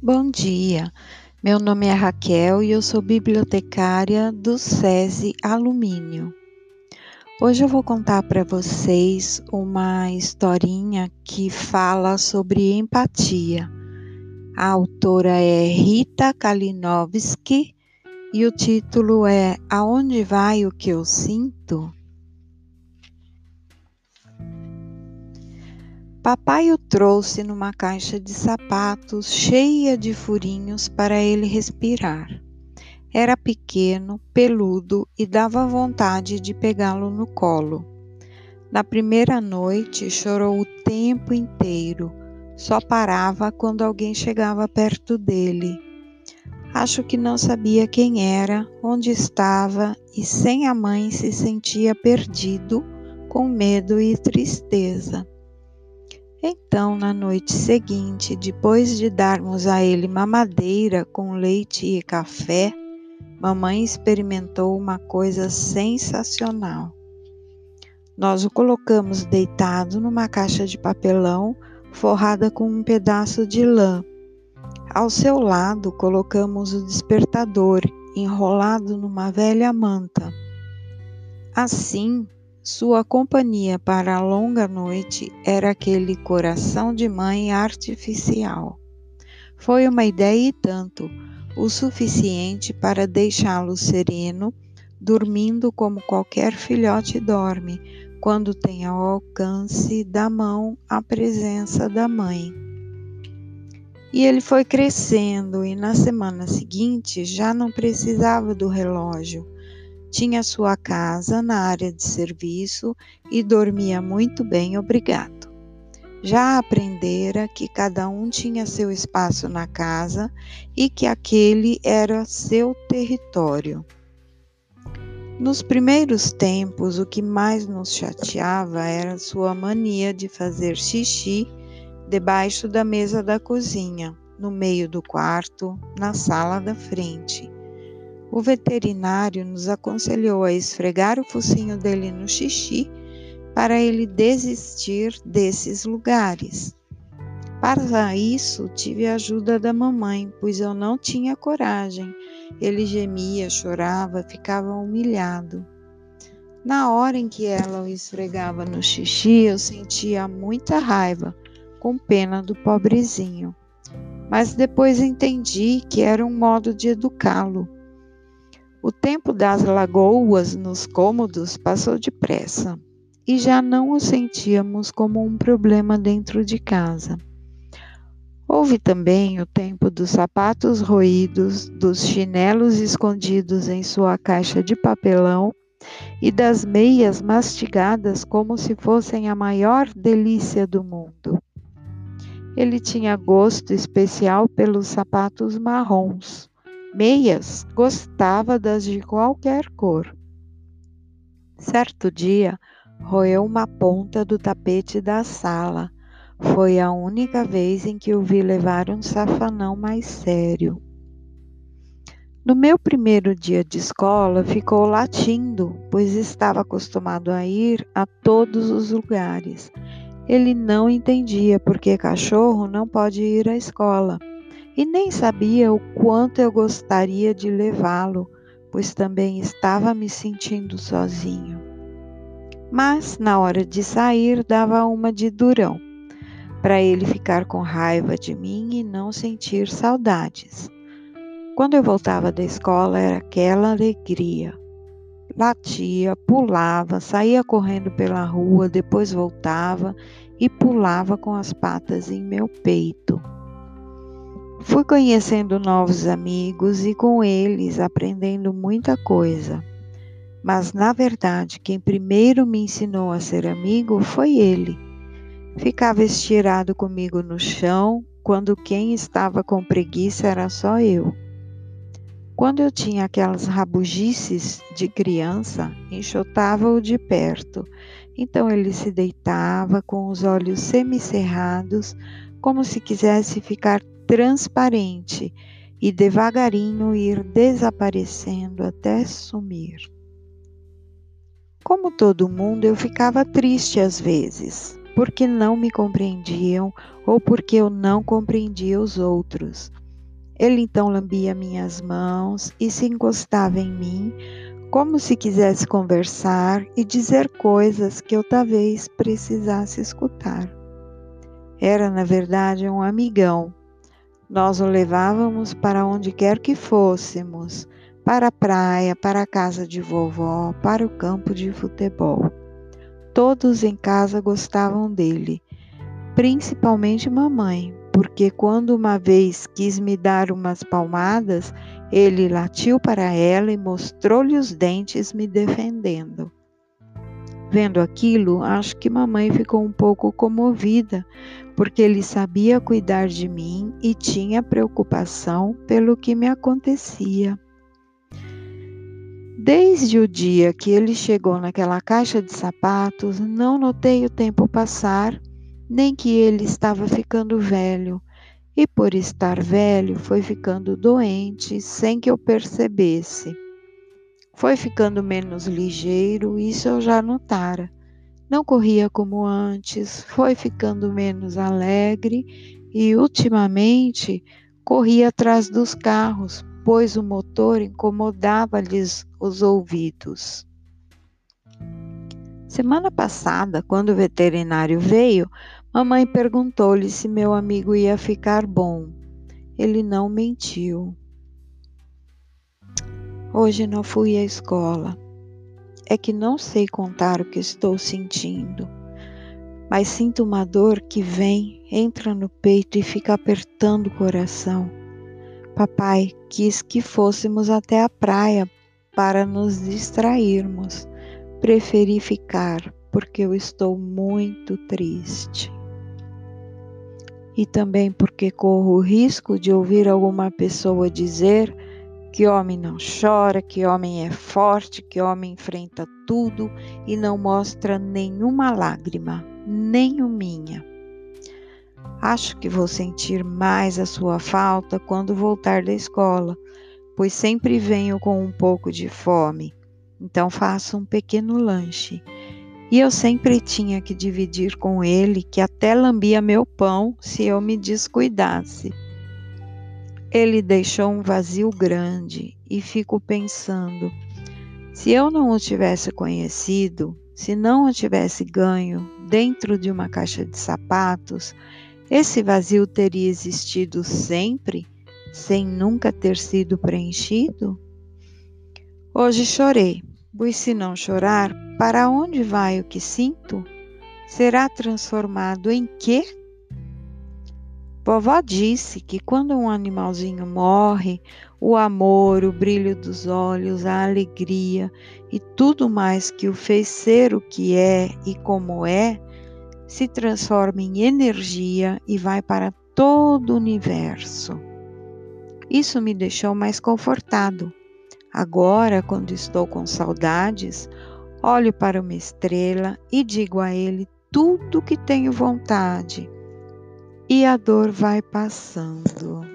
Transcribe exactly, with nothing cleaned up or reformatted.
Bom dia, meu nome é Raquel e eu sou bibliotecária do SESI Alumínio. Hoje eu vou contar para vocês uma historinha que fala sobre empatia. A autora é Rita Kalinowski e o título é Aonde Vai o que eu sinto? Papai o trouxe numa caixa de sapatos cheia de furinhos para ele respirar. Era pequeno, peludo e dava vontade de pegá-lo no colo. Na primeira noite chorou o tempo inteiro, só parava quando alguém chegava perto dele. Acho que não sabia quem era, onde estava e sem a mãe se sentia perdido, com medo e tristeza. Então, na noite seguinte, depois de darmos a ele mamadeira com leite e café, mamãe experimentou uma coisa sensacional. Nós o colocamos deitado numa caixa de papelão forrada com um pedaço de lã. Ao seu lado colocamos o despertador enrolado numa velha manta. Assim, sua companhia para a longa noite era aquele coração de mãe artificial. Foi uma ideia e tanto, o suficiente para deixá-lo sereno, dormindo como qualquer filhote dorme, quando tem ao alcance da mão a presença da mãe. E ele foi crescendo e na semana seguinte já não precisava do relógio. Tinha sua casa na área de serviço e dormia muito bem, obrigado. Já aprendera que cada um tinha seu espaço na casa e que aquele era seu território. Nos primeiros tempos, o que mais nos chateava era sua mania de fazer xixi debaixo da mesa da cozinha, no meio do quarto, na sala da frente. O veterinário nos aconselhou a esfregar o focinho dele no xixi para ele desistir desses lugares. Para isso, tive a ajuda da mamãe, pois eu não tinha coragem. Ele gemia, chorava, ficava humilhado. Na hora em que ela o esfregava no xixi, eu sentia muita raiva, com pena do pobrezinho. Mas depois entendi que era um modo de educá-lo. O tempo das lagoas nos cômodos passou depressa e já não o sentíamos como um problema dentro de casa. Houve também o tempo dos sapatos roídos, dos chinelos escondidos em sua caixa de papelão e das meias mastigadas como se fossem a maior delícia do mundo. Ele tinha gosto especial pelos sapatos marrons. Meias, gostava das de qualquer cor. Certo dia, roeu uma ponta do tapete da sala. Foi a única vez em que o vi levar um safanão mais sério. No meu primeiro dia de escola, ficou latindo, pois estava acostumado a ir a todos os lugares. Ele não entendia porque cachorro não pode ir à escola. E nem sabia o quanto eu gostaria de levá-lo, pois também estava me sentindo sozinho. Mas, na hora de sair, dava uma de durão, para ele ficar com raiva de mim e não sentir saudades. Quando eu voltava da escola, era aquela alegria. Latia, pulava, saía correndo pela rua, depois voltava e pulava com as patas em meu peito. Fui conhecendo novos amigos e com eles aprendendo muita coisa. Mas, na verdade, quem primeiro me ensinou a ser amigo foi ele. Ficava estirado comigo no chão, quando quem estava com preguiça era só eu. Quando eu tinha aquelas rabugices de criança, enxotava-o de perto. Então ele se deitava com os olhos semicerrados, como se quisesse ficar transparente e devagarinho ir desaparecendo até sumir. Como todo mundo, eu ficava triste às vezes, porque não me compreendiam ou porque eu não compreendia os outros. Ele então lambia minhas mãos e se encostava em mim, como se quisesse conversar e dizer coisas que eu talvez precisasse escutar. Era, na verdade, um amigão. Nós o levávamos para onde quer que fôssemos, para a praia, para a casa de vovó, para o campo de futebol. Todos em casa gostavam dele, principalmente mamãe, porque quando uma vez quis me dar umas palmadas, ele latiu para ela e mostrou-lhe os dentes me defendendo. Vendo aquilo, acho que mamãe ficou um pouco comovida, porque ele sabia cuidar de mim e tinha preocupação pelo que me acontecia. Desde o dia que ele chegou naquela caixa de sapatos, não notei o tempo passar, nem que ele estava ficando velho, e por estar velho foi ficando doente sem que eu percebesse. Foi ficando menos ligeiro, isso eu já notara. Não corria como antes, foi ficando menos alegre e, ultimamente, corria atrás dos carros, pois o motor incomodava-lhes os ouvidos. Semana passada, quando o veterinário veio, mamãe perguntou-lhe se meu amigo ia ficar bom. Ele não mentiu. Hoje não fui à escola. É que não sei contar o que estou sentindo, mas sinto uma dor que vem, entra no peito e fica apertando o coração. Papai quis que fôssemos até a praia para nos distrairmos. Preferi ficar porque eu estou muito triste. E também porque corro o risco de ouvir alguma pessoa dizer que homem não chora, que homem é forte, que homem enfrenta tudo e não mostra nenhuma lágrima, nenhuminha. Acho que vou sentir mais a sua falta quando voltar da escola, pois sempre venho com um pouco de fome, então faço um pequeno lanche. E eu sempre tinha que dividir com ele, que até lambia meu pão se eu me descuidasse. Ele deixou um vazio grande e fico pensando, se eu não o tivesse conhecido, se não o tivesse ganho dentro de uma caixa de sapatos, esse vazio teria existido sempre, sem nunca ter sido preenchido? Hoje chorei, pois se não chorar, para onde vai o que sinto? Será transformado em quê? Vovó disse que quando um animalzinho morre, o amor, o brilho dos olhos, a alegria e tudo mais que o fez ser o que é e como é, se transforma em energia e vai para todo o universo. Isso me deixou mais confortado. Agora, quando estou com saudades, olho para uma estrela e digo a ele tudo o que tenho vontade. E a dor vai passando.